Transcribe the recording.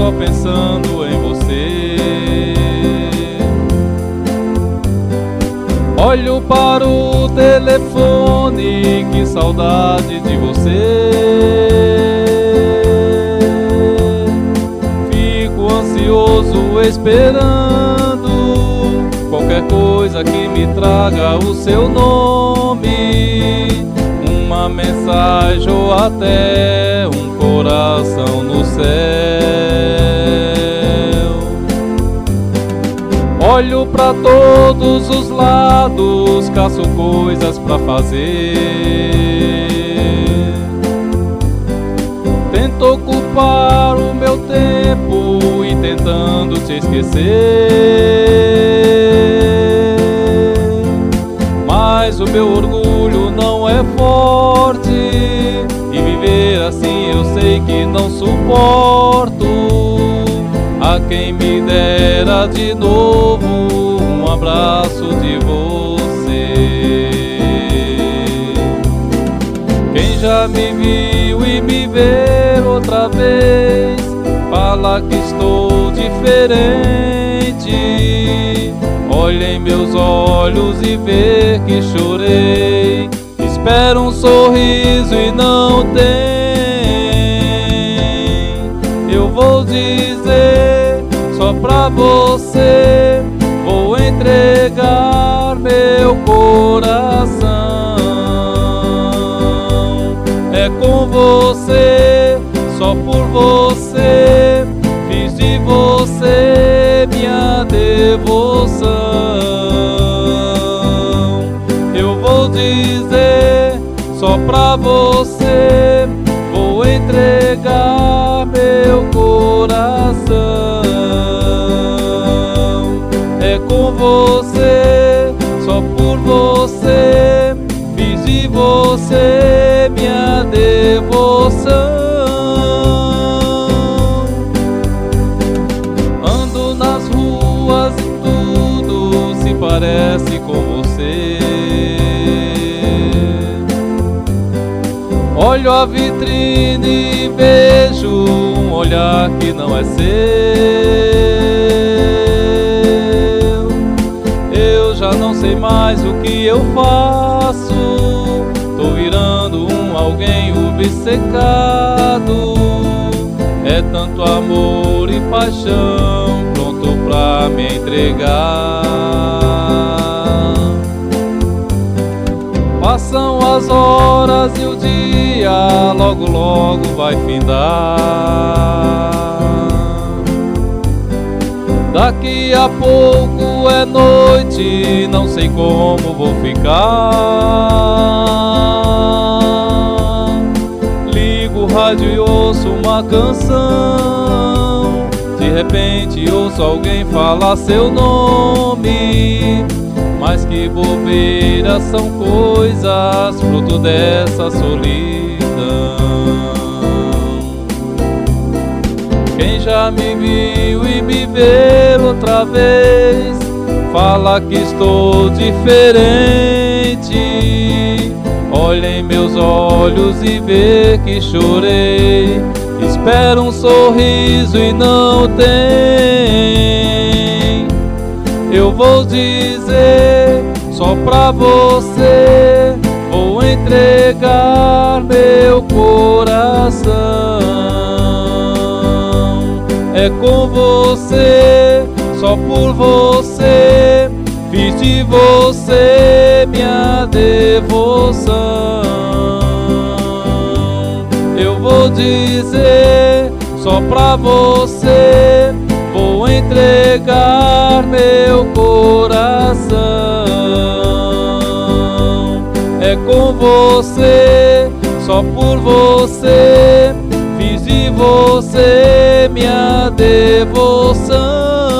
só pensando em você. Olho para o telefone, que saudade de você. Fico ansioso esperando qualquer coisa que me traga o seu nome, uma mensagem ou até um coração no céu. Olho para todos os lados, caço coisas para fazer. Tento ocupar o meu tempo e tentando te esquecer, mas o meu orgulho não é forte e viver assim eu sei que não suporto. A quem me dera de novo um abraço de você. Quem já me viu e me vê outra vez, fala que estou diferente. Olha em meus olhos e vê que chorei. Espero um sorriso e não tem. Eu vou dizer só pra você, vou entregar meu coração. É com você, só por você, fiz de você minha devoção. Eu vou dizer só pra você, vou entregar meu coração. É com você, só por você, fiz de você minha devoção. Ando nas ruas e tudo se parece com você. Olho a vitrine e vejo um olhar que não é seu. Eu já não sei mais o que eu faço, tô virando um alguém obcecado. É tanto amor e paixão pronto pra me entregar. Passam as horas e o dia logo logo vai findar. Daqui a pouco é noite, não sei como vou ficar. Ligo o rádio e ouço uma canção. De repente ouço alguém falar seu nome. Mas que bobeira, são coisas fruto dessa solidão. Quem já me viu e me vê outra vez, fala que estou diferente. Olha em meus olhos e vê que chorei. Espero um sorriso e não tem. Eu vou dizer só pra você, vou entregar meu coração. É com você, só por você, fiz de você minha devoção. Eu vou dizer só pra você, vou entregar meu coração. É com você, só por você, fiz de você minha devoção.